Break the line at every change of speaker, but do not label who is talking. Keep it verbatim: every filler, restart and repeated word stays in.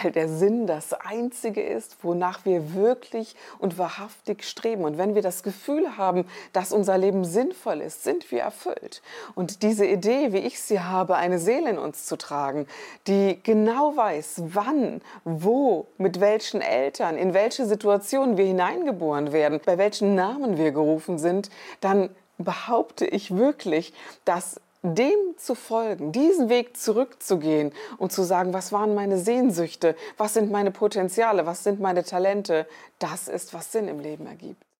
weil der Sinn das Einzige ist, wonach wir wirklich und wahrhaftig streben. Und wenn wir das Gefühl haben, dass unser Leben sinnvoll ist, sind wir erfüllt. Und diese Idee, wie ich sie habe, eine Seele in uns zu tragen, die genau weiß, wann, wo, mit welchen Eltern, in welche Situationen wir hineingeboren werden, bei welchen Namen wir gerufen sind, dann behaupte ich wirklich, dass dem zu folgen, diesen Weg zurückzugehen und zu sagen, was waren meine Sehnsüchte, was sind meine Potenziale, was sind meine Talente, das ist, was Sinn im Leben ergibt.